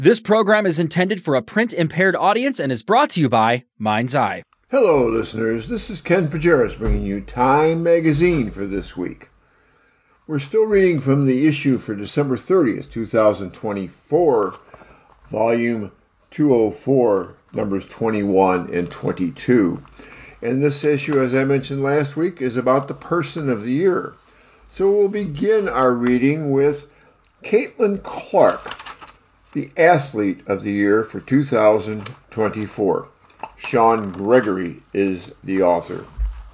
This program is intended for a print-impaired audience and is brought to you by Mind's Eye. Hello, listeners. This is Ken Pajeras bringing you Time Magazine for this week. We're still reading from the issue for December 30th, 2024, volume 204, numbers 21 and 22. And this issue, as I mentioned last week, is about the person of the year. So we'll begin our reading with Caitlin Clark, the athlete of the year for 2024. Sean Gregory is the author.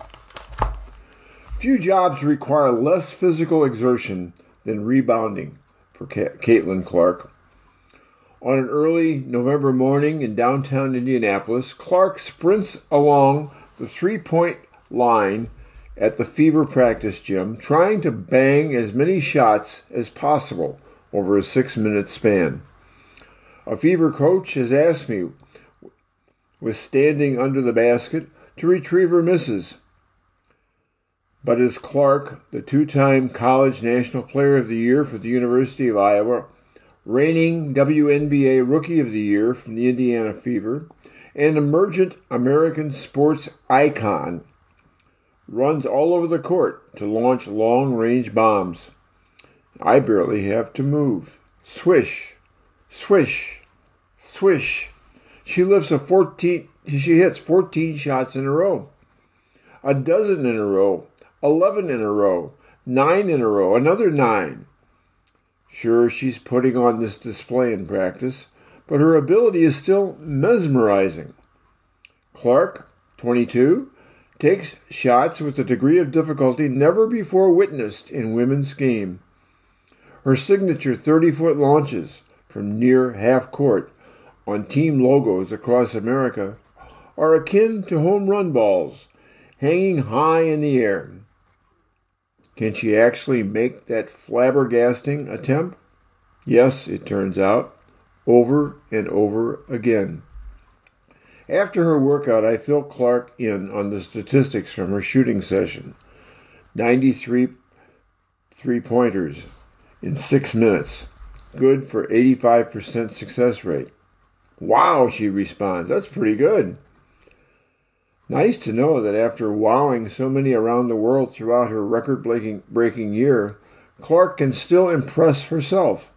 Few jobs require less physical exertion than rebounding for Caitlin Clark. On an early November morning in downtown Indianapolis, Clark sprints along the three-point line at the Fever practice gym, trying to bang as many shots as possible over a 6-minute span. A Fever coach has asked me, with standing under the basket, to retrieve her misses. But as Clark, the two-time College National Player of the Year for the University of Iowa, reigning WNBA Rookie of the Year from the Indiana Fever, and emergent American sports icon, runs all over the court to launch long-range bombs. I barely have to move. Swish, swish, swish. She hits 14 shots in a row. A dozen in a row. 11 in a row. 9 in a row. Another 9. Sure, she's putting on this display in practice, but her ability is still mesmerizing. Clark, 22, takes shots with a degree of difficulty never before witnessed in women's game. Her signature 30-foot launches from near half court on team logos across America are akin to home run balls hanging high in the air. Can she actually make that flabbergasting attempt? Yes, it turns out, over and over again. After her workout, I filled Clark in on the statistics from her shooting session. 93 three-pointers in 6 minutes. Good for 85% success rate. Wow, she responds. That's pretty good. Nice to know that after wowing so many around the world throughout her record-breaking year, Clark can still impress herself.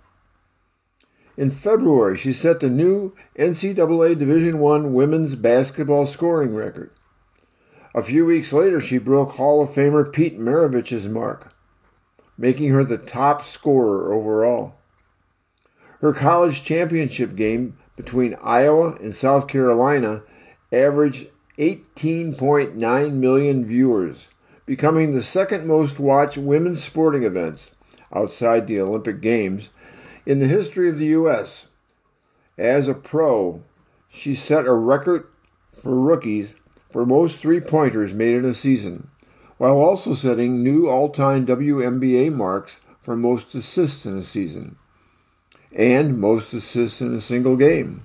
In February, she set the new NCAA Division I women's basketball scoring record. A few weeks later, she broke Hall of Famer Pete Maravich's mark, making her the top scorer overall. Her college championship game between Iowa and South Carolina averaged 18.9 million viewers, becoming the second most watched women's sporting events outside the Olympic Games in the history of the U.S. As a pro, she set a record for rookies for most three-pointers made in a season, while also setting new all-time WNBA marks for most assists in a season and most assists in a single game.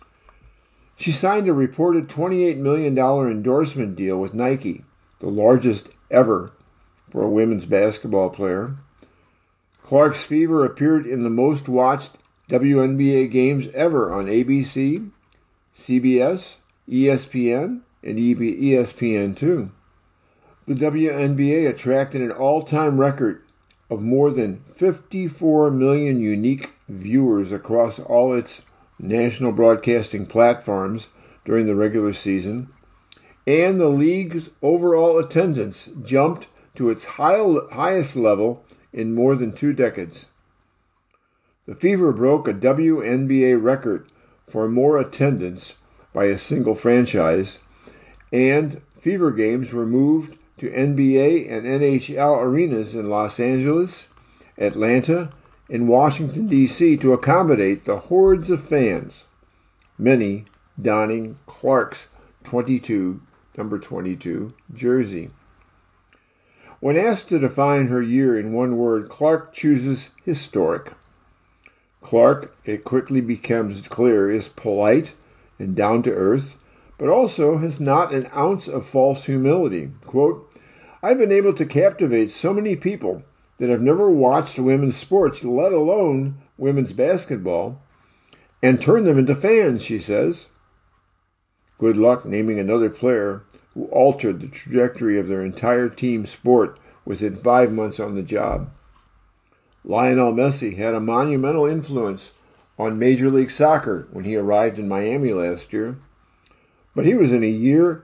She signed a reported $28 million endorsement deal with Nike, the largest ever for a women's basketball player. Clark's Fever appeared in the most watched WNBA games ever on ABC, CBS, ESPN, and ESPN2. The WNBA attracted an all-time record of more than 54 million unique viewers across all its national broadcasting platforms during the regular season, and the league's overall attendance jumped to its highest level in more than 2 decades. The Fever broke a WNBA record for more attendance by a single franchise, and Fever games were moved to NBA and NHL arenas in Los Angeles, Atlanta, and Washington, D.C. to accommodate the hordes of fans, many donning Clark's number 22 jersey. When asked to define her year in one word, Clark chooses historic. Clark, it quickly becomes clear, is polite and down to earth, but also has not an ounce of false humility. Quote, I've been able to captivate so many people that have never watched women's sports, let alone women's basketball, and turn them into fans, she says. Good luck naming another player who altered the trajectory of their entire team sport within 5 months on the job. Lionel Messi had a monumental influence on Major League Soccer when he arrived in Miami last year, but he was in year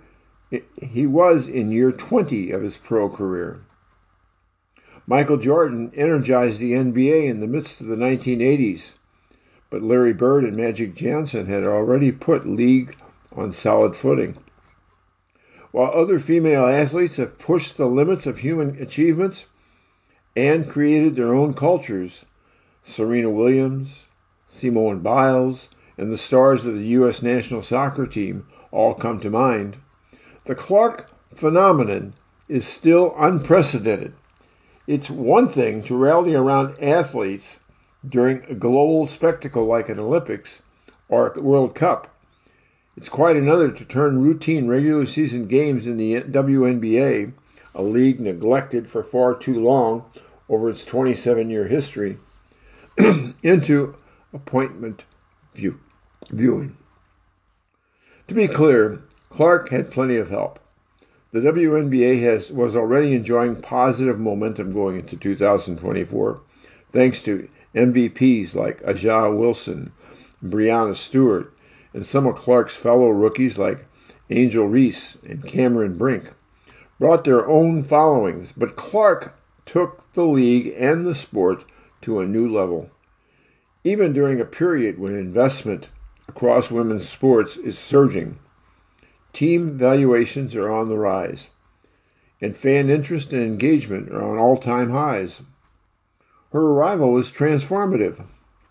20 of his pro career. Michael Jordan energized the NBA in the midst of the 1980s, but Larry Bird and Magic Johnson had already put league on solid footing. While other female athletes have pushed the limits of human achievements and created their own cultures, Serena Williams, Simone Biles, and the stars of the U.S. national soccer team all come to mind, the Clark phenomenon is still unprecedented. It's one thing to rally around athletes during a global spectacle like an Olympics or a World Cup. It's quite another to turn routine regular season games in the WNBA, a league neglected for far too long over its 27-year history, into appointment viewing. To be clear, Clark had plenty of help. The WNBA was already enjoying positive momentum going into 2024, thanks to MVPs like Aja Wilson, Breanna Stewart, and some of Clark's fellow rookies like Angel Reese and Cameron Brink brought their own followings, but Clark took the league and the sport to a new level. Even during a period when investment across women's sports is surging, team valuations are on the rise, and fan interest and engagement are on all-time highs. Her arrival was transformative.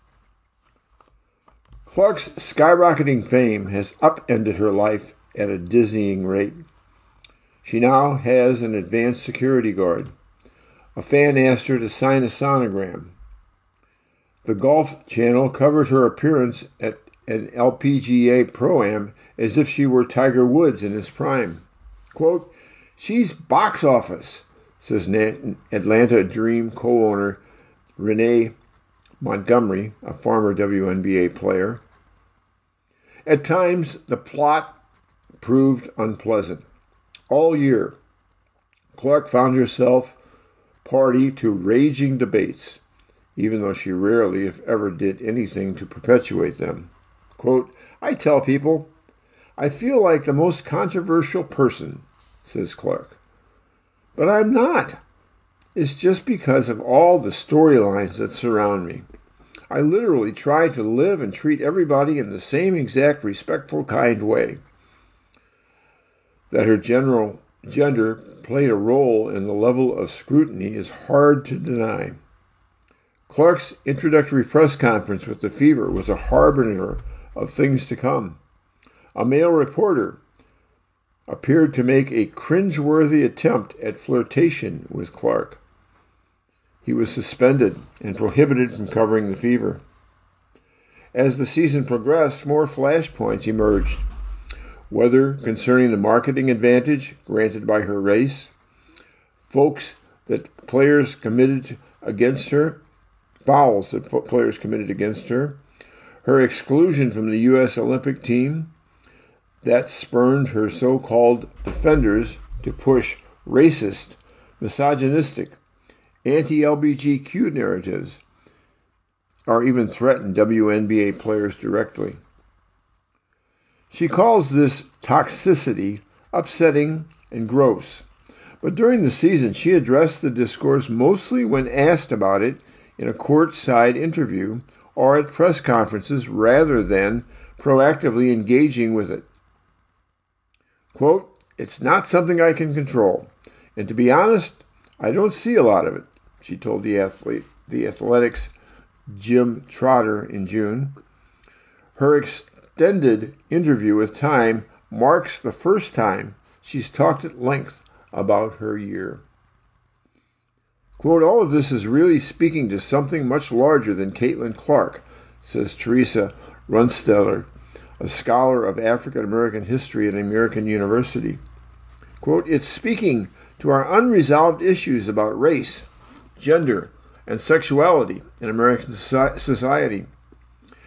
Clark's skyrocketing fame has upended her life at a dizzying rate. She now has an advanced security guard. A fan asked her to sign a sonogram. The Golf Channel covered her appearance at an LPGA Pro-Am as if she were Tiger Woods in his prime. Quote, "She's box office," says Atlanta Dream co-owner Renee Montgomery, a former WNBA player. At times, the plot proved unpleasant. All year, Clark found herself party to raging debates, even though she rarely, if ever, did anything to perpetuate them. Quote, "I tell people, I feel like the most controversial person," says Clark. "But I'm not. It's just because of all the storylines that surround me. I literally try to live and treat everybody in the same exact respectful, kind way." That her gender played a role in the level of scrutiny is hard to deny. Clark's introductory press conference with the Fever was a harbinger of things to come. A male reporter appeared to make a cringeworthy attempt at flirtation with Clark. He was suspended and prohibited from covering the Fever. As the season progressed, more flashpoints emerged, whether concerning the marketing advantage granted by her race, fouls that players committed against her, her exclusion from the U.S. Olympic team that spurned her so-called defenders to push racist, misogynistic, anti-LGBTQ narratives, or even threaten WNBA players directly. She calls this toxicity upsetting and gross, but during the season she addressed the discourse mostly when asked about it in a courtside interview or at press conferences rather than proactively engaging with it. Quote, "It's not something I can control, and to be honest, I don't see a lot of it," she told the Athletic's Jim Trotter in June. Her extended interview with Time marks the first time she's talked at length about her year. Quote, "All of this is really speaking to something much larger than Caitlin Clark," says Teresa Runsteller, a scholar of African American history at American University. Quote, "It's speaking to our unresolved issues about race, gender, and sexuality in American society.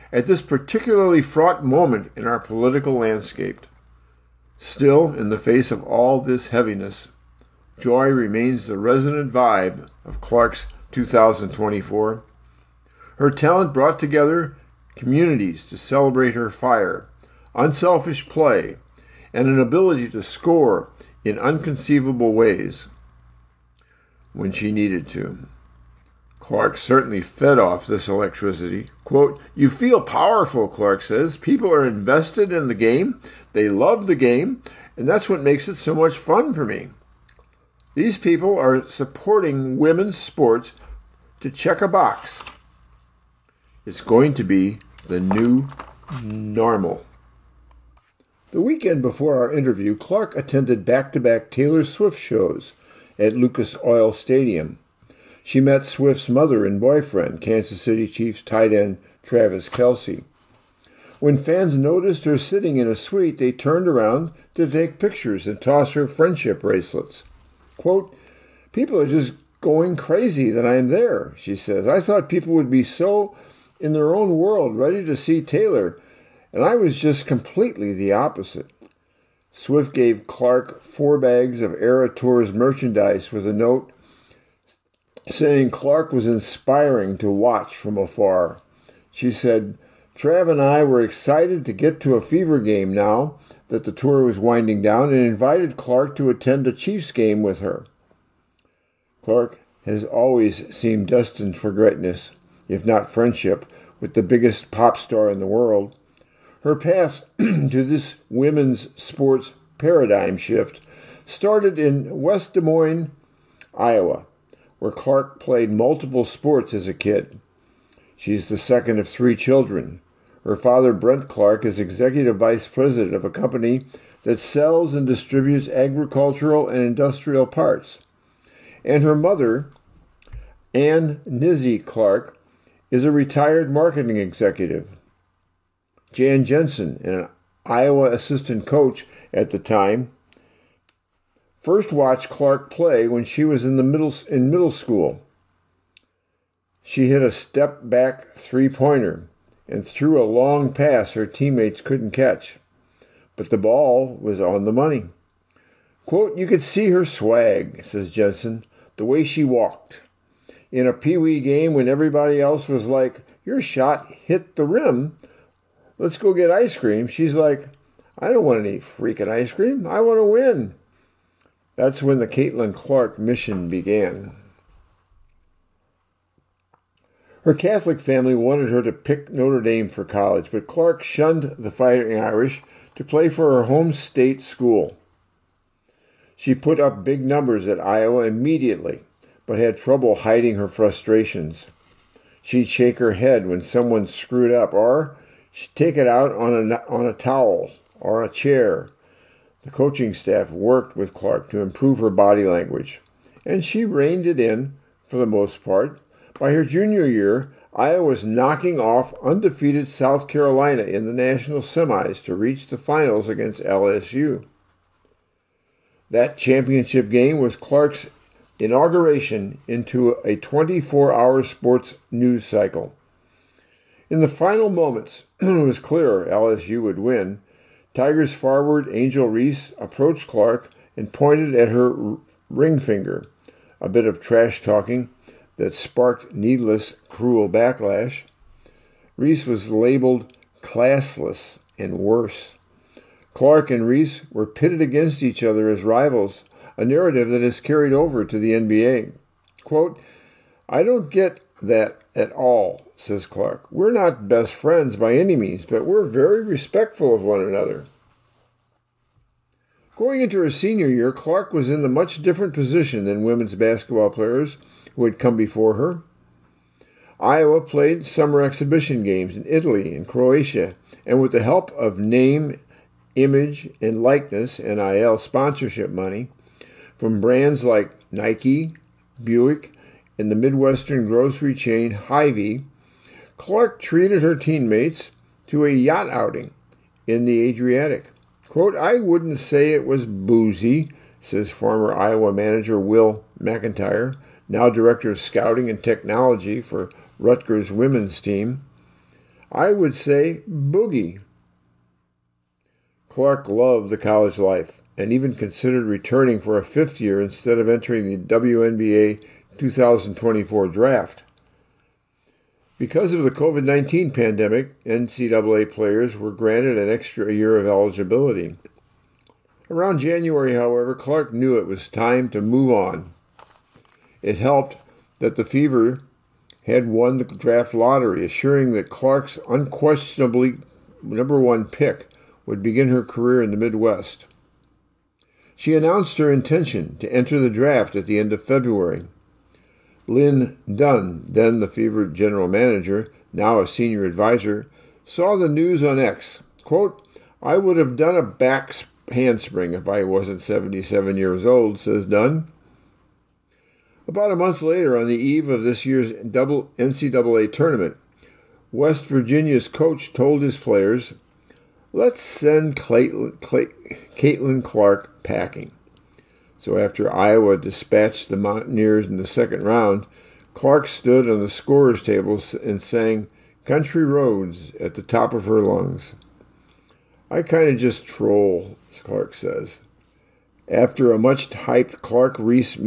at this particularly fraught moment in our political landscape. Still, in the face of all this heaviness, joy remains the resonant vibe of Clark's 2024. Her talent brought together communities to celebrate her fire, unselfish play, and an ability to score in unconceivable ways when she needed to. Clark certainly fed off this electricity. Quote, "You feel powerful," Clark says. "People are invested in the game. They love the game, and that's what makes it so much fun for me. These people are supporting women's sports to check a box. It's going to be the new normal." The weekend before our interview, Clark attended back-to-back Taylor Swift shows at Lucas Oil Stadium. She met Swift's mother and boyfriend, Kansas City Chiefs tight end Travis Kelce. When fans noticed her sitting in a suite, they turned around to take pictures and toss her friendship bracelets. Quote, "People are just going crazy that I'm there," she says. "I thought people would be so in their own world, ready to see Taylor, and I was just completely the opposite." Swift gave Clark 4 bags of Era Tours merchandise with a note saying Clark was inspiring to watch from afar. She said, "Trav and I were excited to get to a Fever game now that the tour was winding down and invited Clark to attend a Chiefs game with her." Clark has always seemed destined for greatness, if not friendship, with the biggest pop star in the world. Her path to this women's sports paradigm shift started in West Des Moines, Iowa, where Clark played multiple sports as a kid. She's the second of 3 children. Her father, Brent Clark, is executive vice president of a company that sells and distributes agricultural and industrial parts. And her mother, Ann Nizzy Clark, is a retired marketing executive. Jan Jensen, an Iowa assistant coach at the time, first watched Clark play when she was in middle school. She hit a step-back three-pointer and threw a long pass her teammates couldn't catch, but the ball was on the money. Quote, "You could see her swag," says Jensen, "the way she walked. In a Pee-wee game when everybody else was like, 'Your shot hit the rim. Let's go get ice cream.' She's like, 'I don't want any freaking ice cream. I want to win.'" That's when the Caitlin Clark mission began. Her Catholic family wanted her to pick Notre Dame for college, but Clark shunned the Fighting Irish to play for her home state school. She put up big numbers at Iowa immediately, but had trouble hiding her frustrations. She'd shake her head when someone screwed up, or she'd take it out on a towel or a chair. The coaching staff worked with Clark to improve her body language, and she reined it in for the most part. By her junior year, Iowa was knocking off undefeated South Carolina in the national semis to reach the finals against LSU. That championship game was Clark's inauguration into a 24-hour sports news cycle. In the final moments, it was clear LSU would win. Tigers forward Angel Reese approached Clark and pointed at her ring finger, a bit of trash talking that sparked needless, cruel backlash. Reese was labeled classless and worse. Clark and Reese were pitted against each other as rivals, a narrative that has carried over to the NBA. Quote, "I don't get that at all," says Clark. "We're not best friends by any means, but we're very respectful of one another." Going into her senior year, Clark was in a much different position than women's basketball players who had come before her. Iowa played summer exhibition games in Italy and Croatia, and with the help of name, image, and likeness, NIL sponsorship money, from brands like Nike, Buick, and the Midwestern grocery chain Hy-Vee, Clark treated her teammates to a yacht outing in the Adriatic. Quote, "I wouldn't say it was boozy," says former Iowa manager Will McIntyre, now director of scouting and technology for Rutgers women's team. I would say boogie. Clark loved the college life and even considered returning for a fifth year instead of entering the WNBA 2024 draft. Because of the COVID-19 pandemic, NCAA players were granted an extra year of eligibility. Around January, however, Clark knew it was time to move on. It helped that the Fever had won the draft lottery, assuring that Clark's unquestionably number one pick would begin her career in the Midwest. She announced her intention to enter the draft at the end of February. Lynn Dunn, then the Fever general manager, now a senior advisor, saw the news on X. Quote, "I would have done a back handspring if I wasn't 77 years old," says Dunn. About a month later, on the eve of this year's NCAA tournament, West Virginia's coach told his players, "Let's send Caitlin Clark packing." So after Iowa dispatched the Mountaineers in the second round, Clark stood on the scorer's table and sang "Country Roads" at the top of her lungs. "I kind of just troll," Clark says. After a much-hyped Clark-Reese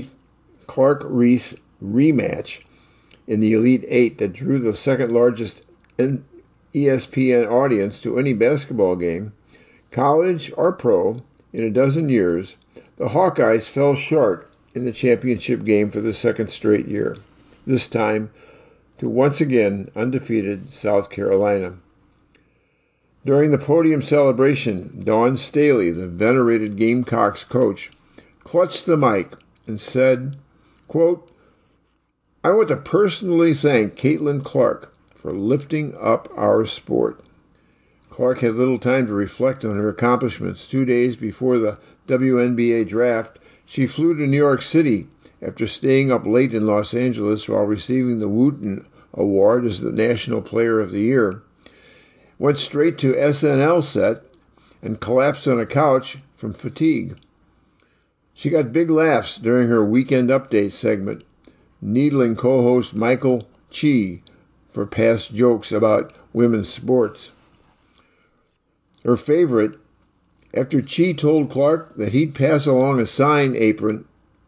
rematch in the Elite Eight that drew the second-largest ESPN audience to any basketball game, college or pro, in a dozen years, the Hawkeyes fell short in the championship game for the second straight year, this time to once again undefeated South Carolina. During the podium celebration, Dawn Staley, the venerated Gamecocks coach, clutched the mic and said, quote, "I want to personally thank Caitlin Clark for lifting up our sport." Clark had little time to reflect on her accomplishments. 2 days before the WNBA draft, she flew to New York City after staying up late in Los Angeles while receiving the Wooten Award as the National Player of the Year, went straight to SNL set, and collapsed on a couch from fatigue. She got big laughs during her Weekend Update segment, needling co-host Michael Chi for past jokes about women's sports. Her favorite, after Chi told Clark that he'd pass along a signed apron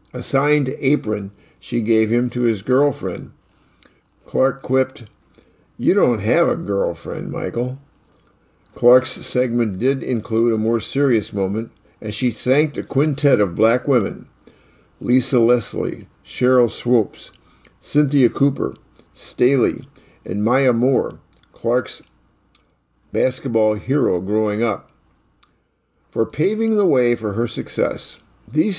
she gave him to his girlfriend. Clark quipped, "You don't have a girlfriend, Michael." Clark's segment did include a more serious moment as she thanked a quintet of black women, Lisa Leslie, Cheryl Swoops, Cynthia Cooper, Staley, and Maya Moore, Clark's basketball hero growing up, for paving the way for her success. These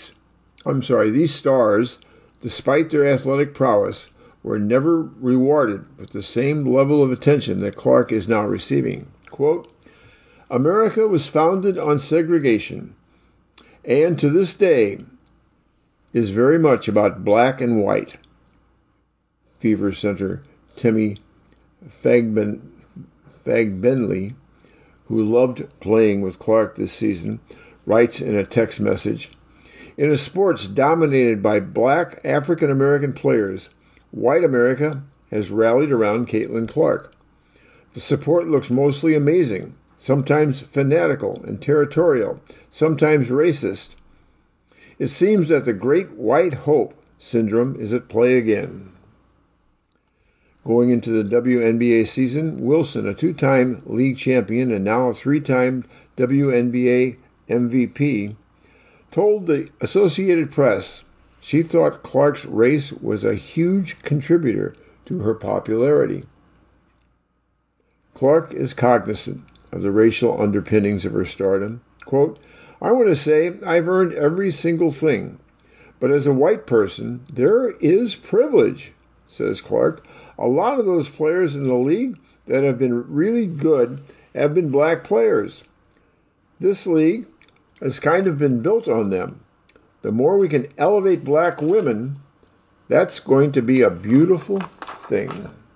stars, despite their athletic prowess, were never rewarded with the same level of attention that Clark is now receiving. Quote, "America was founded on segregation, and to this day is very much about black and white," Fever center Timmy Fagbenley, who loved playing with Clark this season, writes in a text message, "In a sports dominated by black African-American players, white America has rallied around Caitlin Clark. The support looks mostly amazing, sometimes fanatical and territorial, sometimes racist. It seems that the great white hope syndrome is at play again." Going into the WNBA season, Wilson, a two-time league champion and now a three-time WNBA MVP, told the Associated Press she thought Clark's race was a huge contributor to her popularity. Clark is cognizant of the racial underpinnings of her stardom. Quote, "I want to say I've earned every single thing, but as a white person, there is privilege," says Clark. "A lot of those players in the league that have been really good have been black players. This league has kind of been built on them. The more we can elevate black women, that's going to be a beautiful thing."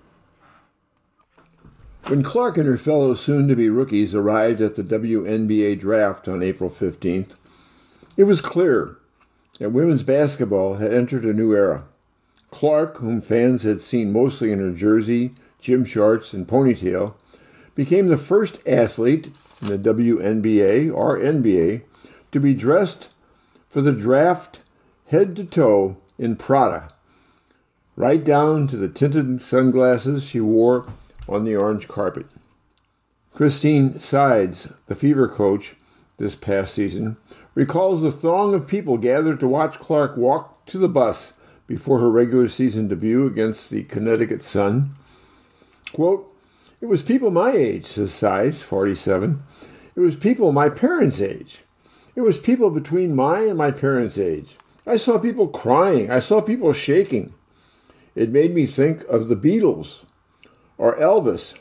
When Clark and her fellow soon-to-be rookies arrived at the WNBA draft on April 15th, it was clear that women's basketball had entered a new era. Clark, whom fans had seen mostly in her jersey, gym shorts, and ponytail, became the first athlete in the WNBA or NBA to be dressed for the draft head to toe in Prada, right down to the tinted sunglasses she wore on the orange carpet. Christine Sides, the Fever coach this past season, recalls the throng of people gathered to watch Clark walk to the bus before her regular season debut against the Connecticut Sun. Quote, "It was people my age," says Sides, 47. "It was people my parents' age. It was people between my and my parents' age. I saw people crying. I saw people shaking. It made me think of the Beatles or Elvis."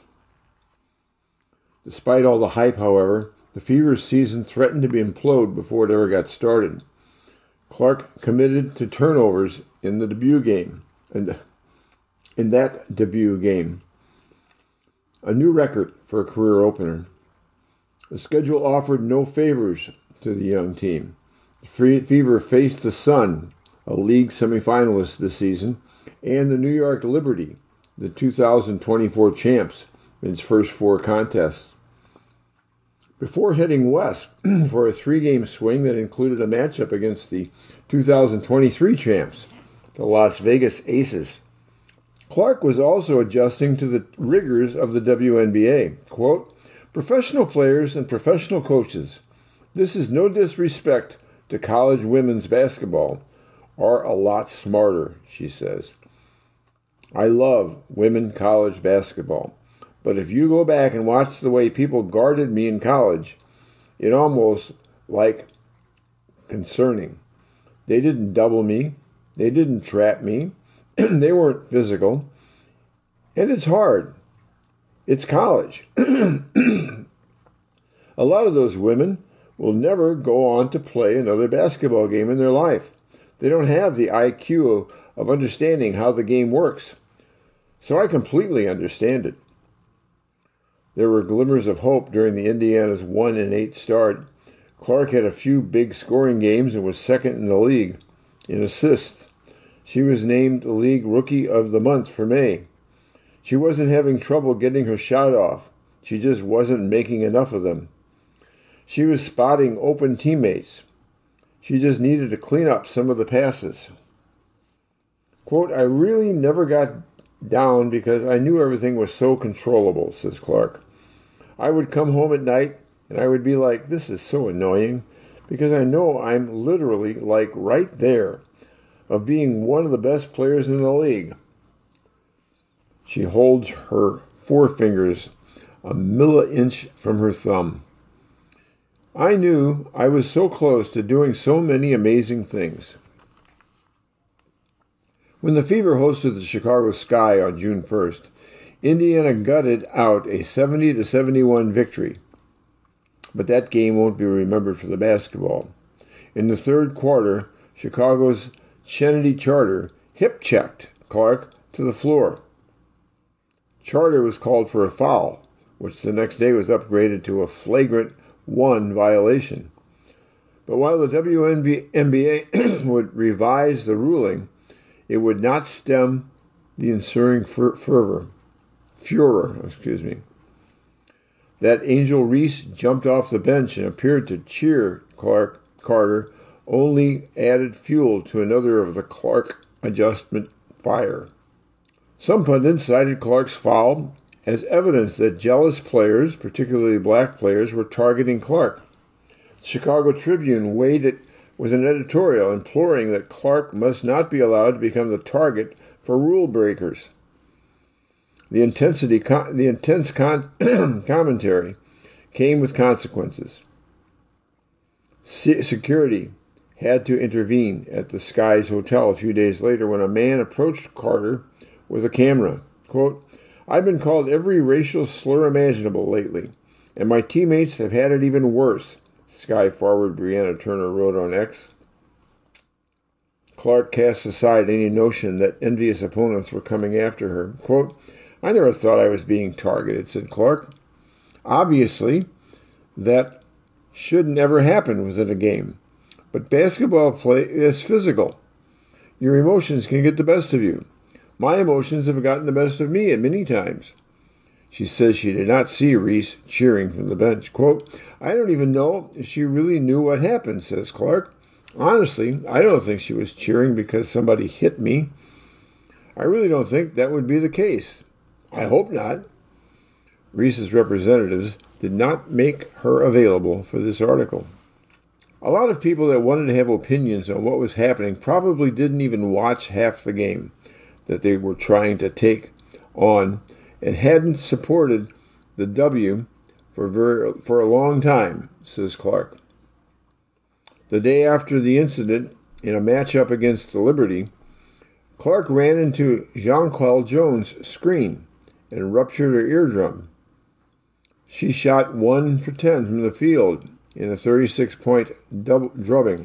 Despite all the hype, however, the Fever's season threatened to be implode before it ever got started. Clark committed to turnovers in the debut game, and in that debut game, a new record for a career opener. The schedule offered no favors to the young team. The Fever faced the Sun, a league semifinalist this season, and the New York Liberty, the 2024 champs, in its first 4 contests. Before heading west for a 3-game swing that included a matchup against the 2023 champs, the Las Vegas Aces, Clark was also adjusting to the rigors of the WNBA. Quote, "Professional players and professional coaches, this is no disrespect to college women's basketball, are a lot smarter," she says. "I love women college basketball. But if you go back and watch the way people guarded me in college, it almost like concerning. They didn't double me. They didn't trap me. They weren't physical. And it's hard. It's college." A lot of those women will never go on to play another basketball game in their life. They don't have the IQ of understanding how the game works. So I completely understand it. There were glimmers of hope during the Indiana's 1-8 start. Clark had a few big scoring games and was second in the league in assists. She was named the League Rookie of the Month for May. She wasn't having trouble getting her shot off. She just wasn't making enough of them. She was spotting open teammates. She just needed to clean up some of the passes. Quote, "I really never got down because I knew everything was so controllable," says Clark. "I would come home at night and I would be like, this is so annoying, because I know I'm literally like right there of being one of the best players in the league." She holds her forefingers a milli-inch from her thumb. "I knew I was so close to doing so many amazing things." When the Fever hosted the Chicago Sky on June 1st, Indiana gutted out a 70-71 victory. But that game won't be remembered for the basketball. In the third quarter, Chicago's Chennedy Charter hip-checked Clark to the floor. Charter was called for a foul, which the next day was upgraded to a flagrant 1 violation. But while the WNBA would revise the ruling, it would not stem the ensuing furor. That Angel Reese jumped off the bench and appeared to cheer Carter only added fuel to another of the Clark adjustment fire. Some pundits cited Clark's foul as evidence that jealous players, particularly black players, were targeting Clark. The Chicago Tribune weighed it with an editorial imploring that Clark must not be allowed to become the target for rule breakers. The intense commentary came with consequences. Security had to intervene at the Skies Hotel a few days later when a man approached Carter with a camera. Quote, "I've been called every racial slur imaginable lately, and my teammates have had it even worse," Sky forward Brianna Turner wrote on X. Clark cast aside any notion that envious opponents were coming after her. Quote, "I never thought I was being targeted," said Clark. "Obviously, that should never happen within a game. But basketball play is physical. Your emotions can get the best of you. My emotions have gotten the best of me at many times. She says she did not see Reese cheering from the bench. Quote, I don't even know if she really knew what happened, says Clark. Honestly, I don't think she was cheering because somebody hit me. I really don't think that would be the case. I hope not. Reese's representatives did not make her available for this article. A lot of people that wanted to have opinions on what was happening probably didn't even watch half the game that they were trying to take on and hadn't supported the W for a long time, says Clark. The day after the incident, in a matchup against the Liberty, Clark ran into Jonquel Jones' screen and ruptured her eardrum. She shot 1 for 10 from the field in a 36-point drubbing.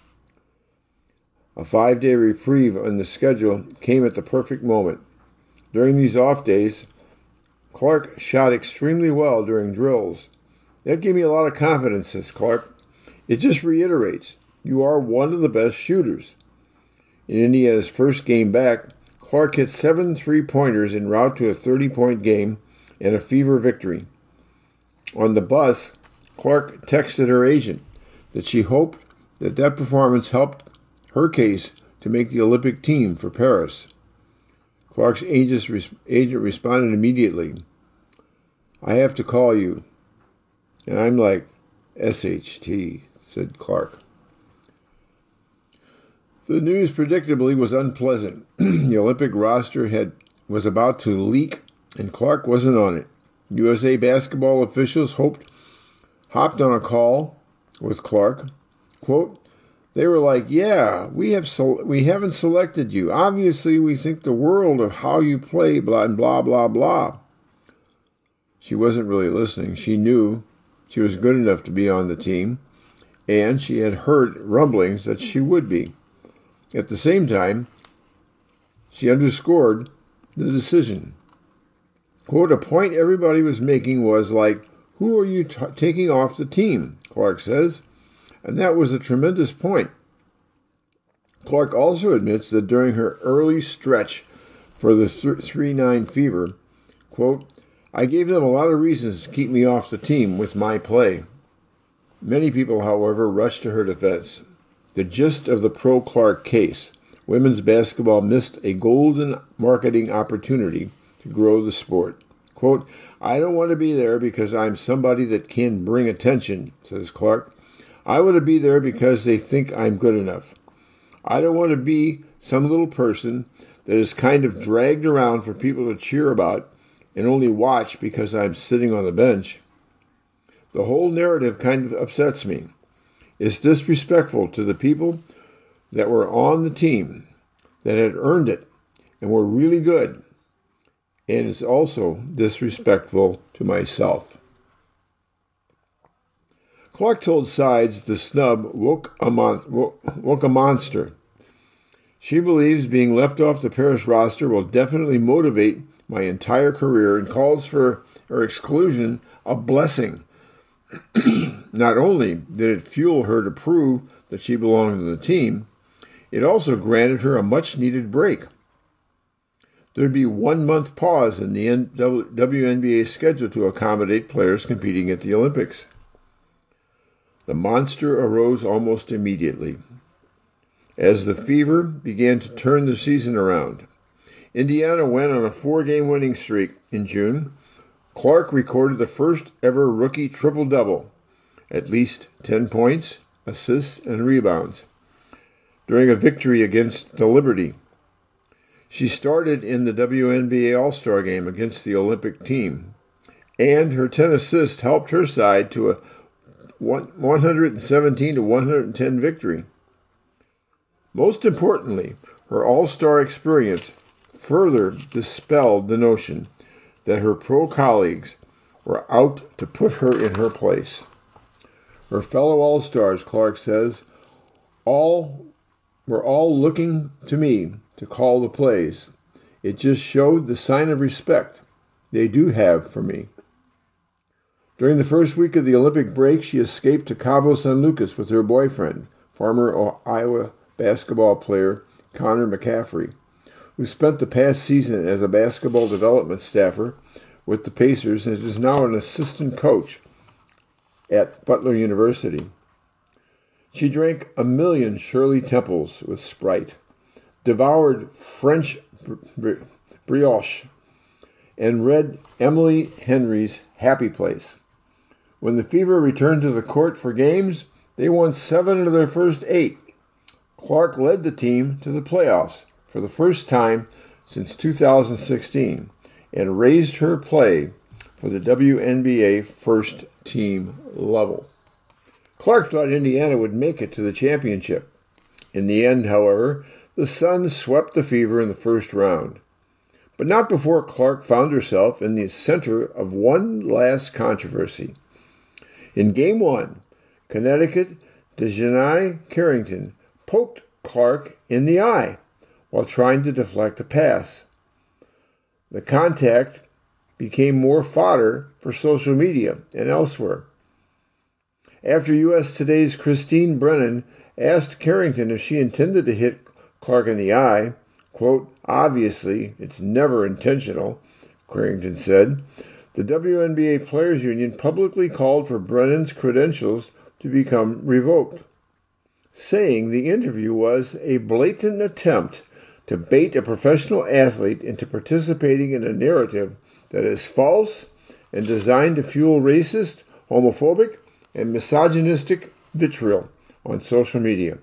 A 5-day reprieve on the schedule came at the perfect moment. During these off days, Clark shot extremely well during drills. That gave me a lot of confidence, says Clark. It just reiterates, you are one of the best shooters. In Indiana's first game back, Clark hit 7 3-pointers en route to a 30-point game and a Fever victory. On the bus, Clark texted her agent that she hoped that performance helped her case to make the Olympic team for Paris. Clark's agent responded immediately, I have to call you. And I'm like, SHT, said Clark. The news predictably was unpleasant. The Olympic roster was about to leak, and Clark wasn't on it. USA basketball officials hopped on a call with Clark. Quote, they were like, yeah, we haven't selected you. Obviously, we think the world of how you play, blah, and blah, blah, blah. She wasn't really listening. She knew she was good enough to be on the team, and she had heard rumblings that she would be. At the same time, she underscored the decision. Quote, a point everybody was making was like, who are you taking off the team, Clark says. And that was a tremendous point. Clark also admits that during her early stretch for the 3-9 Fever, quote, I gave them a lot of reasons to keep me off the team with my play. Many people, however, rushed to her defense. The gist of the pro-Clark case, women's basketball missed a golden marketing opportunity to grow the sport. Quote, I don't want to be there because I'm somebody that can bring attention, says Clark. I want to be there because they think I'm good enough. I don't want to be some little person that is kind of dragged around for people to cheer about and only watch because I'm sitting on the bench. The whole narrative kind of upsets me. It's disrespectful to the people that were on the team, that had earned it, and were really good. And it's also disrespectful to myself. Clark told Sides the snub woke a monster. She believes being left off the Paris roster will definitely motivate my entire career and calls for her exclusion a blessing. Not only did it fuel her to prove that she belonged to the team, it also granted her a much-needed break. There'd be 1 month pause in the WNBA schedule to accommodate players competing at the Olympics. The monster arose almost immediately. As the Fever began to turn the season around, Indiana went on a 4-game winning streak in June. Clark recorded the first ever rookie triple-double, at least 10 points, assists, and rebounds, during a victory against the Liberty. She started in the WNBA All-Star game against the Olympic team, and her 10 assists helped her side to a 117-110 victory. Most importantly, her All-Star experience further dispelled the notion that her pro colleagues were out to put her in her place. Her fellow All-Stars, Clark says, were all looking to me to call the plays. It just showed the sign of respect they do have for me. During the first week of the Olympic break, she escaped to Cabo San Lucas with her boyfriend, former Iowa basketball player Connor McCaffrey, who spent the past season as a basketball development staffer with the Pacers and is now an assistant coach at Butler University. She drank 1,000,000 Shirley Temples with Sprite, devoured French brioche, and read Emily Henry's Happy Place. When the Fever returned to the court for games, they won 7 of their first 8. Clark led the team to the playoffs for the first time since 2016 and raised her play for the WNBA first team level. Clark thought Indiana would make it to the championship. In the end, however, the Suns swept the Fever in the first round. But not before Clark found herself in the center of one last controversy. In Game 1, Connecticut DeJohnny Carrington poked Clark in the eye while trying to deflect a pass. The contact became more fodder for social media and elsewhere. After U.S. Today's Christine Brennan asked Carrington if she intended to hit Clark in the eye, quote, "Obviously, it's never intentional," Carrington said. The WNBA Players Union publicly called for Brennan's credentials to become revoked, saying the interview was a blatant attempt to bait a professional athlete into participating in a narrative that is false and designed to fuel racist, homophobic, and misogynistic vitriol on social media.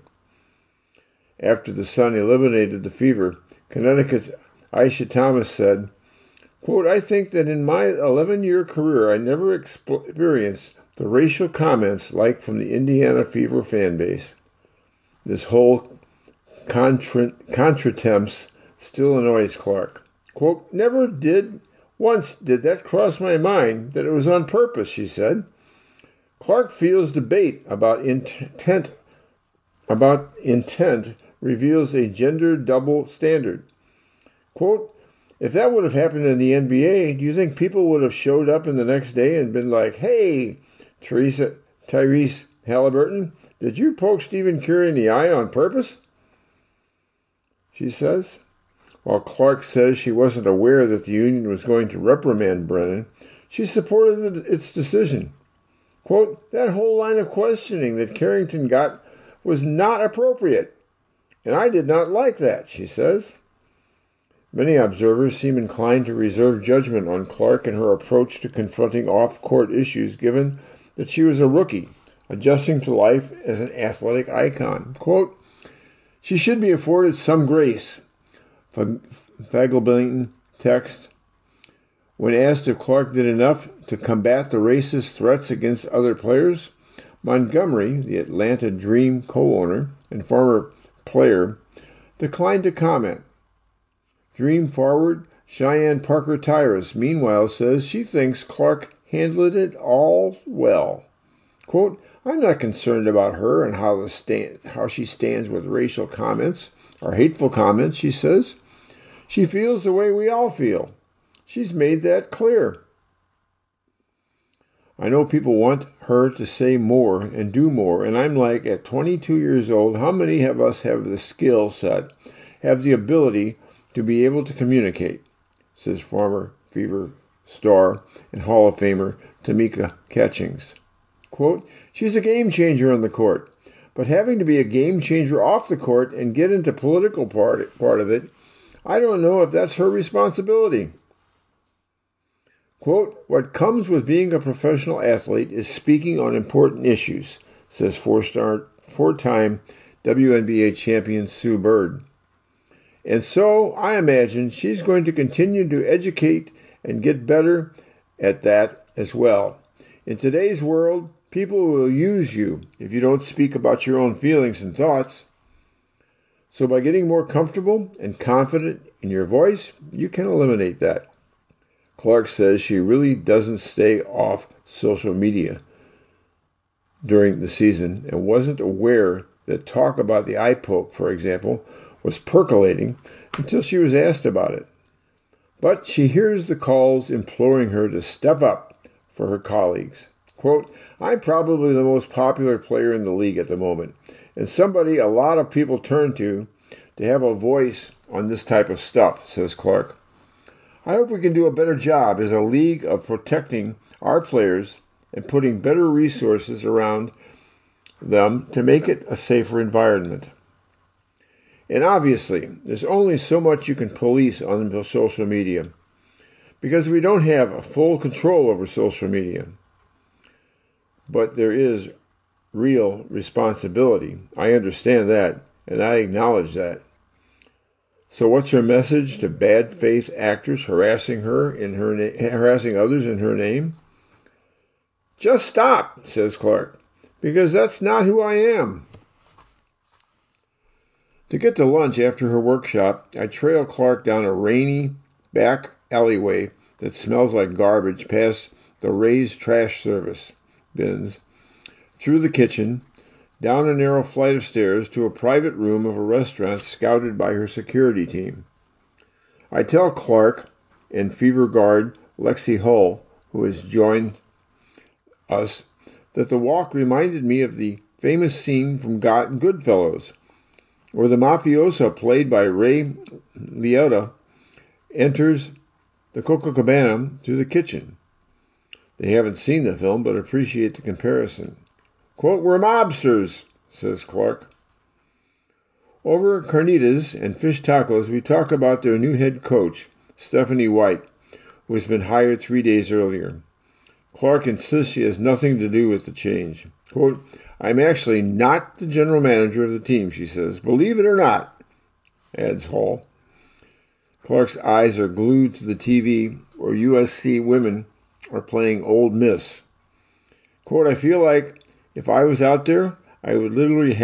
After the Sun eliminated the Fever, Connecticut's Aisha Thomas said, quote, "I think that in my 11-year career I never experienced the racial comments like from the Indiana Fever fan base. This whole contretemps still annoys Clark." Quote, "Never did once did that cross my mind that it was on purpose," she said. Clark feels debate about intent reveals a gender double standard. Quote, "If that would have happened in the NBA, do you think people would have showed up in the next day and been like, 'Hey, Tyrese Halliburton, did you poke Stephen Curry in the eye on purpose?'" She says. While Clark says she wasn't aware that the union was going to reprimand Brennan, she supported its decision. Quote, "That whole line of questioning that Carrington got was not appropriate, and I did not like that," she says. Many observers seem inclined to reserve judgment on Clark and her approach to confronting off-court issues, given that she was a rookie, adjusting to life as an athletic icon. Quote, "She should be afforded some grace," Feigelbein text. When asked if Clark did enough to combat the racist threats against other players, Montgomery, the Atlanta Dream co-owner and former player, declined to comment. Dream forward Cheyenne Parker Tyrus, meanwhile, says she thinks Clark handled it all well. Quote, "I'm not concerned about her and how she stands with racial comments or hateful comments," she says. "She feels the way we all feel. She's made that clear." I know people want her to say more and do more, and I'm like, at 22 years old, how many of us have the skill set, have the ability to be able to communicate, says former Fever star and Hall of Famer Tamika Catchings. Quote, "She's a game changer on the court, but having to be a game changer off the court and get into political part of it, I don't know if that's her responsibility." Quote, "What comes with being a professional athlete is speaking on important issues," says four-time WNBA champion Sue Bird. "And so I imagine she's going to continue to educate and get better at that as well. In today's world, people will use you if you don't speak about your own feelings and thoughts. So by getting more comfortable and confident in your voice, you can eliminate that." Clark says she really doesn't stay off social media during the season and wasn't aware that talk about the eye poke, for example, was percolating until she was asked about it. But she hears the calls imploring her to step up for her colleagues. Quote, "I'm probably the most popular player in the league at the moment, and somebody a lot of people turn to have a voice on this type of stuff, says Clark. I hope we can do a better job as a league of protecting our players and putting better resources around them to make it a safer environment. And obviously, there's only so much you can police on social media because we don't have a full control over social media. But there is real responsibility. I understand that, and I acknowledge that. So what's her message to bad faith actors harassing harassing others in her name? Just stop, says Clark, because that's not who I am. To get to lunch after her workshop, I trail Clark down a rainy back alleyway that smells like garbage past the raised trash service bins, through the kitchen, down a narrow flight of stairs to a private room of a restaurant scouted by her security team. I tell Clark and Fever guard Lexi Hull, who has joined us, that the walk reminded me of the famous scene from Goodfellas, where the mafioso played by Ray Liotta enters the Copacabana through the kitchen. They haven't seen the film, but appreciate the comparison. Quote, "We're mobsters," says Clark. Over carnitas and fish tacos, we talk about their new head coach, Stephanie White, who has been hired 3 days earlier. Clark insists she has nothing to do with the change. Quote, "I'm actually not the general manager of the team," she says. "Believe it or not," adds Hall. Clark's eyes are glued to the TV where USC women are playing Ole Miss. Quote, "I feel like if I was out there, I would literally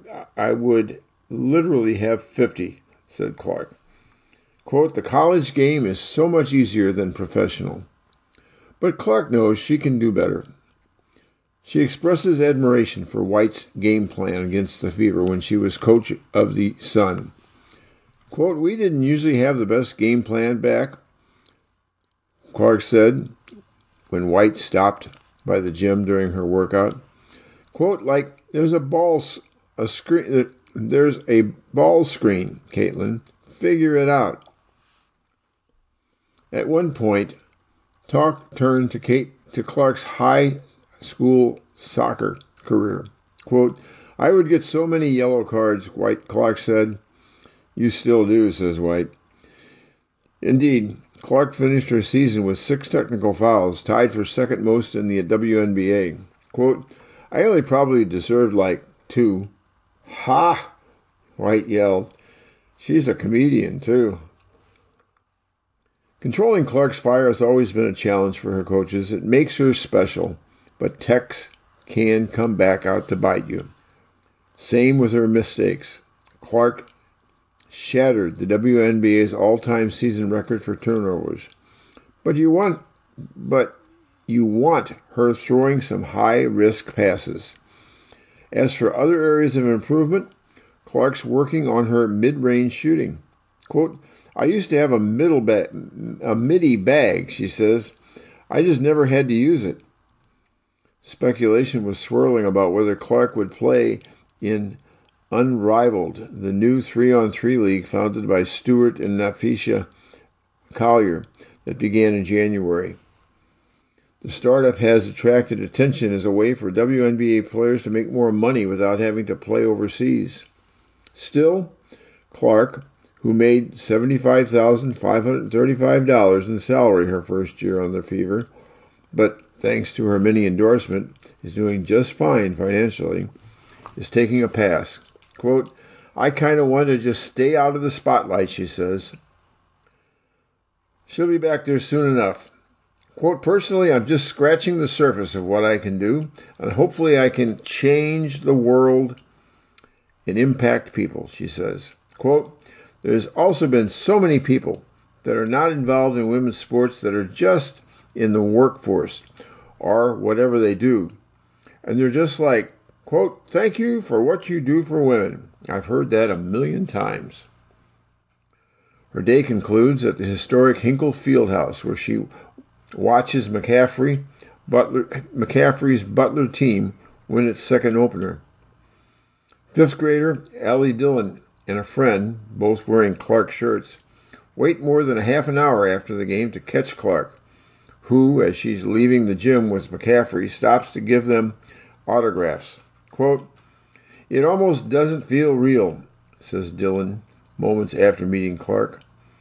have 50, said Clark. Quote, "The college game is so much easier than professional." But Clark knows she can do better. She expresses admiration for White's game plan against the Fever when she was coach of the Sun. Quote, "We didn't usually have the best game plan back," Clark said when White stopped by the gym during her workout. Quote, "Like there's a ball screen, Caitlin. Figure it out." At one point, talk turned to Clark's high school soccer career. Quote, "I would get so many yellow cards," Clark said. "You still do," says White. Indeed, Clark finished her season with 6 technical fouls, tied for second most in the WNBA. Quote, "I only probably deserved like 2. "Ha!" White yelled. "She's a comedian, too." Controlling Clark's fire has always been a challenge for her coaches. It makes her special, but techs can come back out to bite you. Same with her mistakes. Clark shattered the WNBA's all-time season record for turnovers. But you want her throwing some high-risk passes. As for other areas of improvement, Clark's working on her mid-range shooting. Quote, "I used to have a midi bag," she says. "I just never had to use it." Speculation was swirling about whether Clark would play in Unrivaled, the new 3-on-3 league founded by Stuart and Naphisha Collier that began in January. The startup has attracted attention as a way for WNBA players to make more money without having to play overseas. Still, Clark, who made $75,535 in salary her first year on the Fever, but thanks to her mini endorsement, is doing just fine financially, is taking a pass. Quote, "I kind of want to just stay out of the spotlight," she says. She'll be back there soon enough. Quote, "Personally, I'm just scratching the surface of what I can do, and hopefully I can change the world and impact people," she says. Quote, "There's also been so many people that are not involved in women's sports that are just in the workforce or whatever they do. And they're just like, quote, 'Thank you for what you do for women.' I've heard that 1,000,000 times." Her day concludes at the historic Hinkle Fieldhouse, where she watches McCaffrey's Butler team win its second opener. 5th grader Allie Dillon and a friend, both wearing Clark shirts, wait more than a half an hour after the game to catch Clark, who, as she's leaving the gym with McCaffrey, stops to give them autographs. Quote, "It almost doesn't feel real," says Dylan, moments after meeting Clark.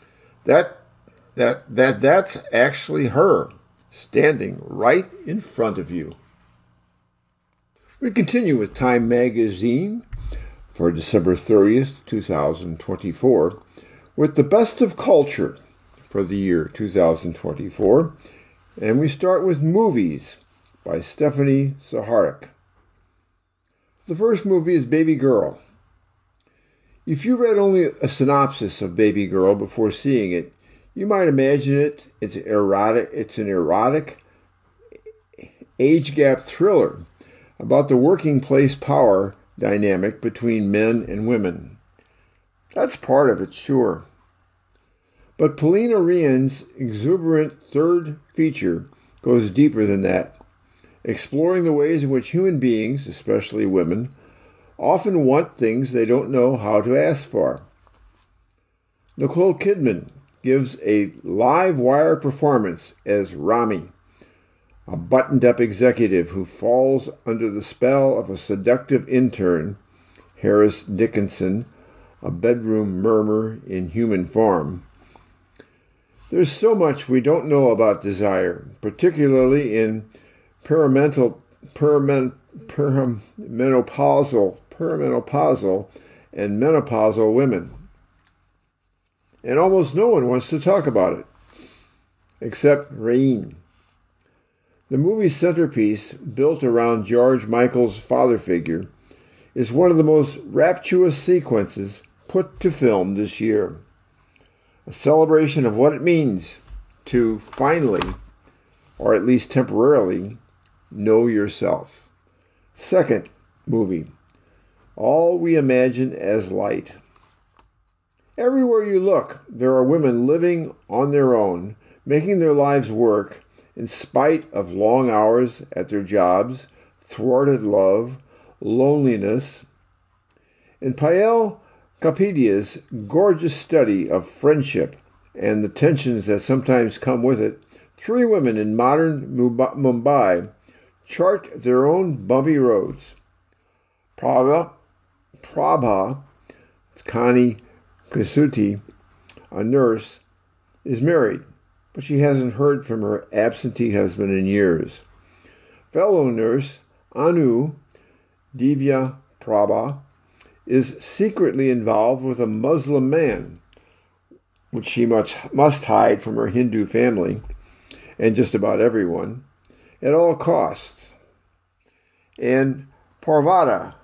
That's actually her, standing right in front of you. We continue with Time Magazine for December 30th, 2024, with the best of culture for the year 2024. And we start with movies by Stephanie Saharik. The first movie is Baby Girl. If you read only a synopsis of Baby Girl before seeing it, you might imagine it's an erotic age gap thriller about the working place power dynamic between men and women. That's part of it, sure. But Paulina Rian's exuberant third feature goes deeper than that, exploring the ways in which human beings, especially women, often want things they don't know how to ask for. Nicole Kidman gives a live wire performance as Rami, a buttoned-up executive who falls under the spell of a seductive intern, Harris Dickinson, a bedroom murmur in human form. There's so much we don't know about desire, particularly in perimenopausal and menopausal women. And almost no one wants to talk about it, except Rain. The movie's centerpiece, built around George Michael's father figure, is one of the most rapturous sequences put to film this year. A celebration of what it means to finally, or at least temporarily, know yourself. Second movie, All We Imagine as Light. Everywhere you look, there are women living on their own, making their lives work in spite of long hours at their jobs, thwarted love, loneliness. In Payal Kapadia's gorgeous study of friendship and the tensions that sometimes come with it, three women in modern Mumbai chart their own bumpy roads. Prabha, Connie Kasuti, a nurse, is married, but she hasn't heard from her absentee husband in years. Fellow nurse Anu Divya Prabha is secretly involved with a Muslim man, which she must hide from her Hindu family and just about everyone, at all costs. And Parvata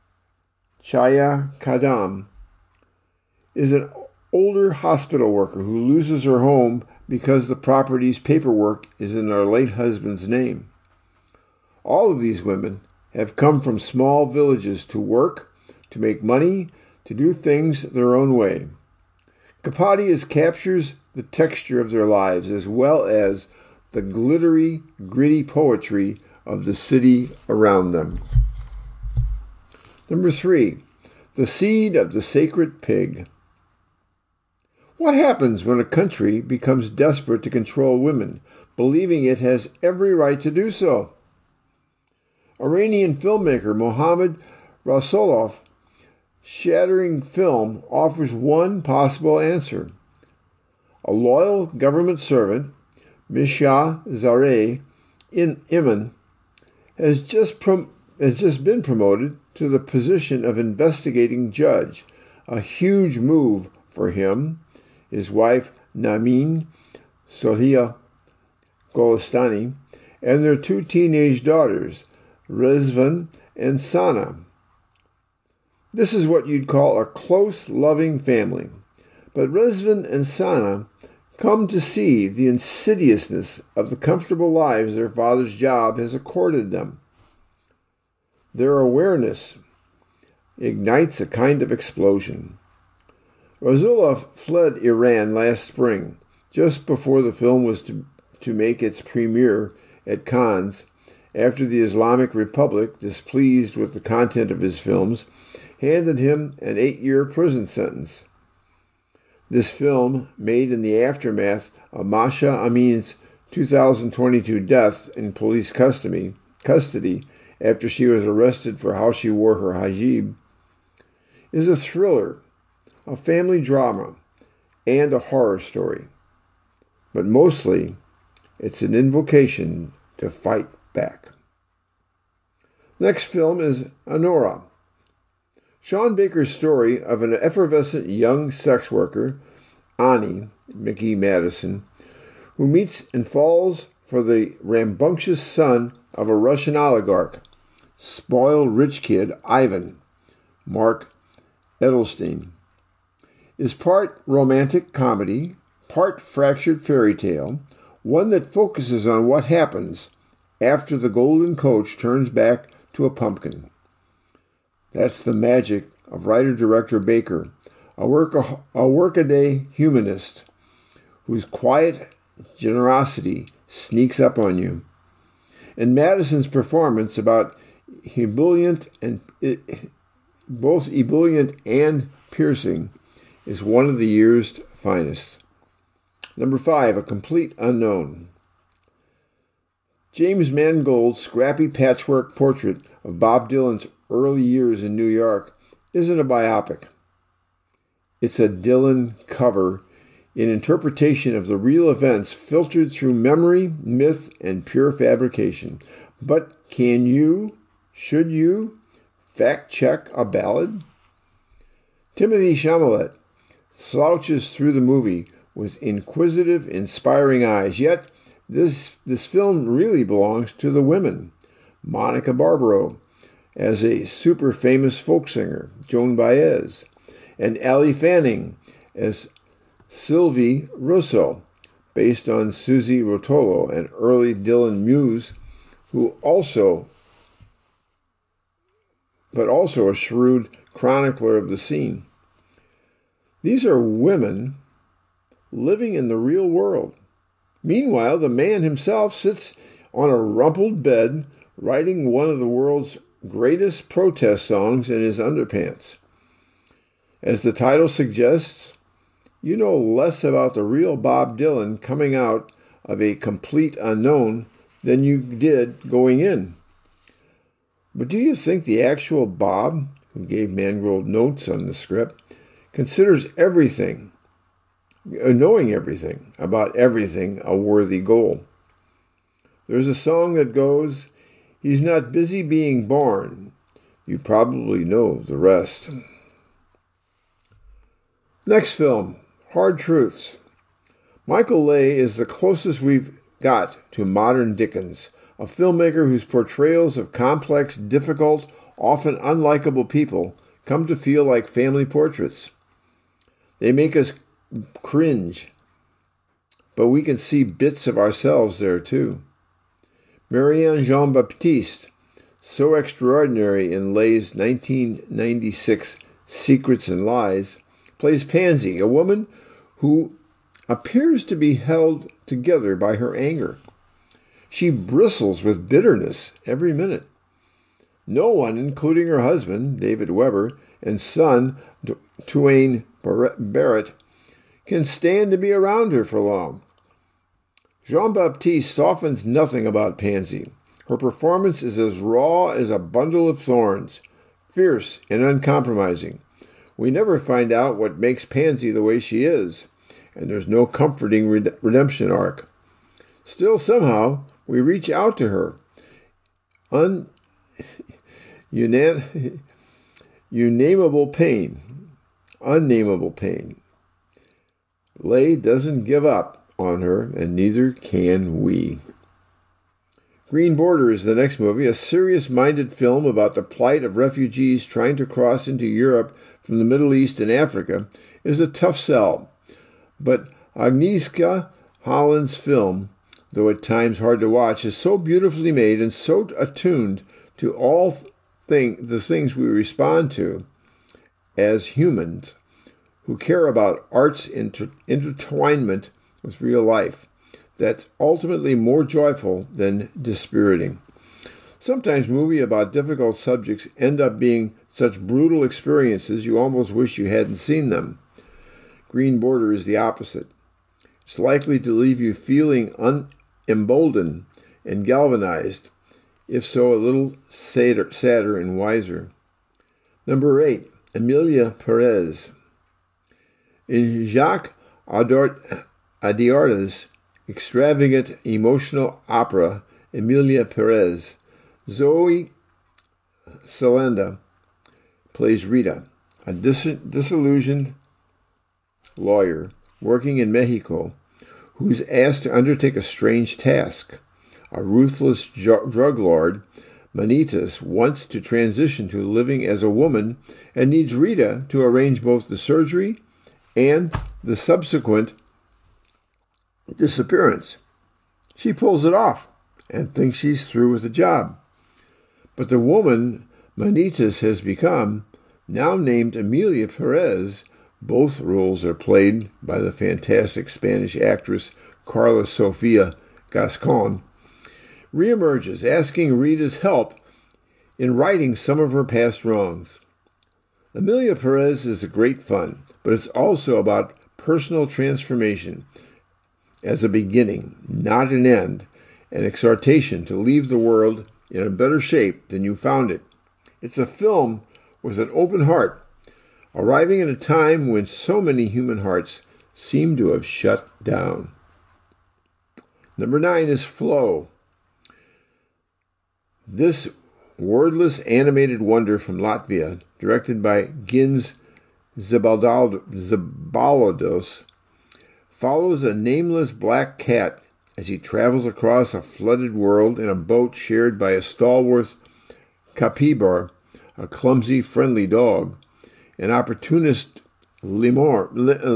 Chaya Kadam is an older hospital worker who loses her home because the property's paperwork is in her late husband's name. All of these women have come from small villages to work, to make money, to do things their own way. Kapadia captures the texture of their lives as well as the glittery, gritty poetry of the city around them. Number 3, The Seed of the Sacred Pig. What happens when a country becomes desperate to control women, believing it has every right to do so? Iranian filmmaker Mohammad Rasulov shattering film offers one possible answer. A loyal government servant, Misha Zareh Iman, has just been promoted to the position of investigating judge, a huge move for him, his wife Namin Sohia Golestani, and their two teenage daughters, Rizvan and Sana. This is what you'd call a close, loving family. But Rizvan and Sana come to see the insidiousness of the comfortable lives their father's job has accorded them. Their awareness ignites a kind of explosion. Rasulov fled Iran last spring, just before the film was to make its premiere at Cannes, after the Islamic Republic, displeased with the content of his films, handed him an 8-year prison sentence. This film, made in the aftermath of Masha Amin's 2022 death in police custody after she was arrested for how she wore her hijab, is a thriller, a family drama, and a horror story. But mostly, it's an invocation to fight back. Next film is Anora. Sean Baker's story of an effervescent young sex worker, Ani, Mickey Madison, who meets and falls for the rambunctious son of a Russian oligarch, spoiled rich kid Ivan, Mark Edelstein, is part romantic comedy, part fractured fairy tale, one that focuses on what happens after the golden coach turns back to a pumpkin. That's the magic of writer-director Baker, a workaday humanist whose quiet generosity sneaks up on you. And Madison's performance, about both ebullient and piercing, is one of the year's finest. Number 5, A Complete Unknown. James Mangold's scrappy patchwork portrait of Bob Dylan's early years in New York isn't a biopic. It's a Dylan cover in interpretation of the real events filtered through memory, myth, and pure fabrication. But should you, fact-check a ballad? Timothy Chalamet slouches through the movie with inquisitive, inspiring eyes, yet this film really belongs to the women. Monica Barbaro as a super famous folk singer, Joan Baez, and Ellie Fanning as Sylvie Russo, based on Susie Rotolo, an early Dylan muse, but also a shrewd chronicler of the scene. These are women living in the real world. Meanwhile, the man himself sits on a rumpled bed writing one of the world's greatest protest songs in his underpants. As the title suggests, you know less about the real Bob Dylan coming out of a complete unknown than you did going in. But do you think the actual Bob, who gave Mangold notes on the script, considers knowing everything about everything a worthy goal? There's a song that goes, "He's not busy being born." You probably know the rest. Next film, Hard Truths. Michael Ley is the closest we've got to modern Dickens, a filmmaker whose portrayals of complex, difficult, often unlikable people come to feel like family portraits. They make us cringe, but we can see bits of ourselves there too. Marianne Jean-Baptiste, so extraordinary in Ley's 1996 Secrets and Lies, plays Pansy, a woman who appears to be held together by her anger. She bristles with bitterness every minute. No one, including her husband, David Weber, and son, Duane Barrett, can stand to be around her for long. Jean-Baptiste softens nothing about Pansy. Her performance is as raw as a bundle of thorns, fierce and uncompromising. We never find out what makes Pansy the way she is, and there's no comforting redemption arc. Still, somehow, we reach out to her. Unnameable pain. Ley doesn't give up on her, and neither can we. Green Border is the next movie, a serious-minded film about the plight of refugees trying to cross into Europe from the Middle East and Africa, is a tough sell. But Agnieszka Holland's film, though at times hard to watch, is so beautifully made and so attuned to all the things we respond to as humans who care about art's intertwinement with real life, that's ultimately more joyful than dispiriting. Sometimes movies about difficult subjects end up being such brutal experiences you almost wish you hadn't seen them. Green Border is the opposite. It's likely to leave you feeling emboldened and galvanized, if so a little sadder and wiser. Number 8, Emilia Perez. In Jacques Audiard's extravagant emotional opera, Emilia Perez, Zoe Saldana plays Rita, a disillusioned lawyer working in Mexico who's asked to undertake a strange task. A ruthless drug lord, Manitas, wants to transition to living as a woman and needs Rita to arrange both the surgery and the subsequent disappearance. She pulls it off and thinks she's through with the job. But the woman Manitas has become, now named Emilia Perez, both roles are played by the fantastic Spanish actress Carla Sofia Gascon, reemerges, asking Rita's help in righting some of her past wrongs. Emilia Perez is a great fun, but it's also about personal transformation as a beginning, not an end, an exhortation to leave the world in a better shape than you found it. It's a film with an open heart, arriving at a time when so many human hearts seem to have shut down. Number 9 is Flow. This wordless animated wonder from Latvia, directed by Gins Zabalados, follows a nameless black cat as he travels across a flooded world in a boat shared by a stalwart capybara, a clumsy, friendly dog, an opportunist lemur,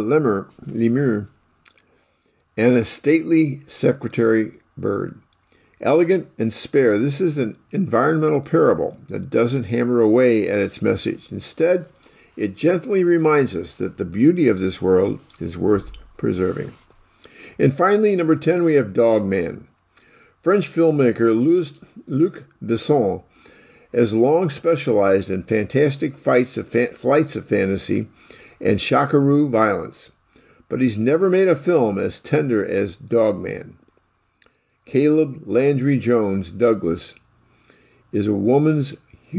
and a stately secretary bird. Elegant and spare, this is an environmental parable that doesn't hammer away at its message. Instead, it gently reminds us that the beauty of this world is worth preserving. And finally, number 10, we have Dog Man. French filmmaker Luc Besson has long specialized in fantastic flights of fantasy and shockaroo violence, but he's never made a film as tender as Dog Man. Caleb Landry Jones Douglas is a wounded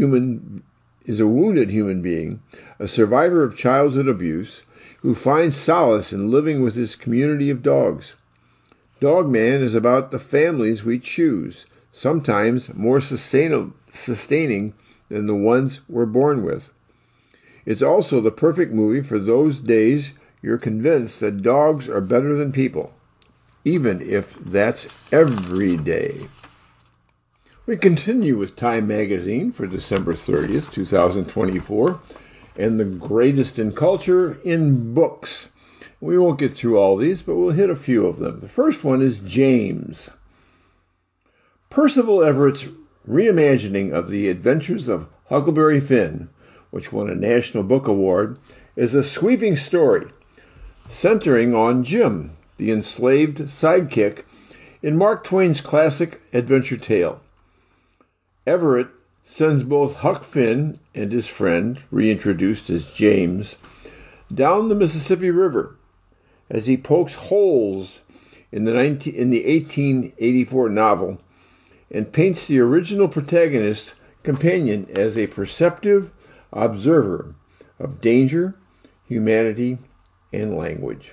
human being, a survivor of childhood abuse, who finds solace in living with his community of dogs. Dog Man is about the families we choose, sometimes more sustaining than the ones we're born with. It's also the perfect movie for those days you're convinced that dogs are better than people, even if that's every day. We continue with Time Magazine for December 30th, 2024, and the greatest in culture in books. We won't get through all these, but we'll hit a few of them. The first one is James. Percival Everett's reimagining of the adventures of Huckleberry Finn, which won a National Book Award, is a sweeping story centering on Jim, the enslaved sidekick in Mark Twain's classic adventure tale. Everett sends both Huck Finn and his friend, reintroduced as James, down the Mississippi River as he pokes holes in the 1884 novel and paints the original protagonist's companion as a perceptive observer of danger, humanity, and language.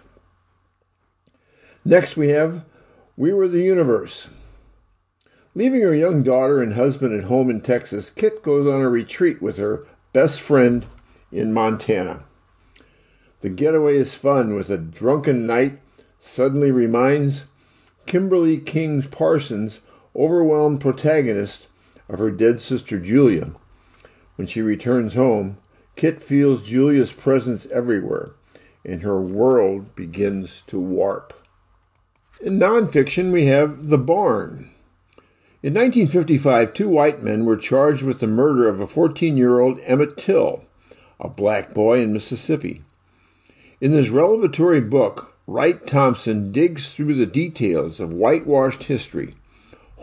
Next we have We Were the Universe. Leaving her young daughter and husband at home in Texas, Kit goes on a retreat with her best friend in Montana. The getaway is fun, with a drunken night suddenly reminds Kimberly King Parsons' overwhelmed protagonist of her dead sister Julia. When she returns home, Kit feels Julia's presence everywhere, and her world begins to warp. In nonfiction, we have The Barn. In 1955, 2 white men were charged with the murder of a 14-year-old Emmett Till, a black boy in Mississippi. In this revelatory book, Wright Thompson digs through the details of whitewashed history,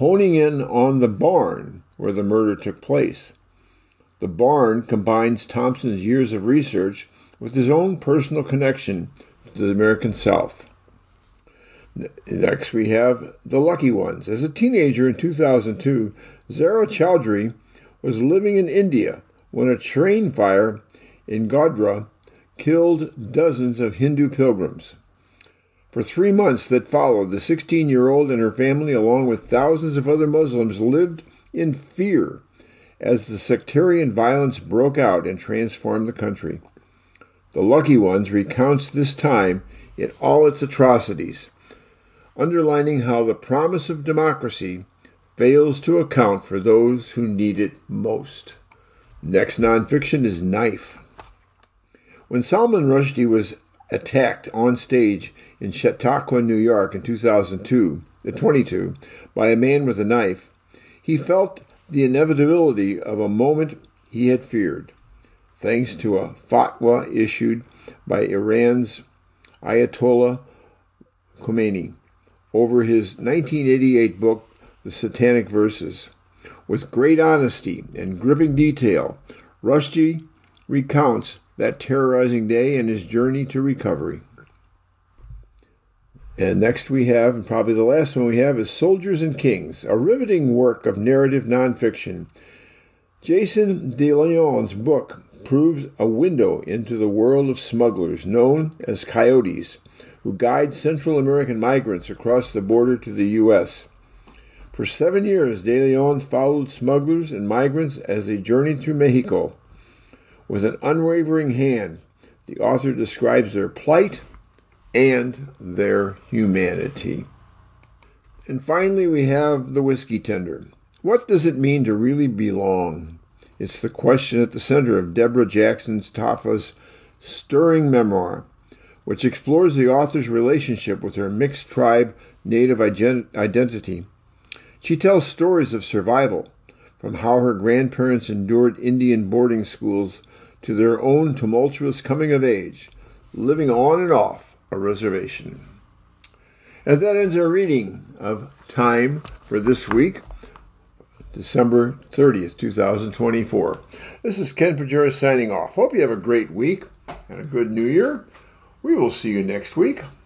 honing in on the barn where the murder took place. The barn combines Thompson's years of research with his own personal connection to the American South. Next, we have The Lucky Ones. As a teenager in 2002, Zara Chowdhury was living in India when a train fire in Godhra killed dozens of Hindu pilgrims. For 3 months that followed, the 16-year-old and her family, along with thousands of other Muslims, lived in fear as the sectarian violence broke out and transformed the country. The Lucky Ones recounts this time in all its atrocities, underlining how the promise of democracy fails to account for those who need it most. Next nonfiction is Knife. When Salman Rushdie was attacked on stage in Chautauqua, New York in 2022 by a man with a knife, he felt the inevitability of a moment he had feared, thanks to a fatwa issued by Iran's Ayatollah Khomeini over his 1988 book, The Satanic Verses. With great honesty and gripping detail, Rushdie recounts that terrorizing day and his journey to recovery. And next we have, and probably the last one we have, is Soldiers and Kings, a riveting work of narrative nonfiction. Jason De Leon's book proves a window into the world of smugglers known as coyotes, who guide Central American migrants across the border to the U.S. For 7 years, De Leon followed smugglers and migrants as they journeyed through Mexico. With an unwavering hand, the author describes their plight and their humanity. And finally, we have The Whiskey Tender. What does it mean to really belong? It's the question at the center of Deborah Jackson Taffa's stirring memoir, which explores the author's relationship with her mixed tribe native identity. She tells stories of survival, from how her grandparents endured Indian boarding schools to their own tumultuous coming of age, living on and off a reservation. And that ends our reading of Time for this week, December 30th, 2024. This is Ken Pajura signing off. Hope you have a great week and a good new year. We will see you next week.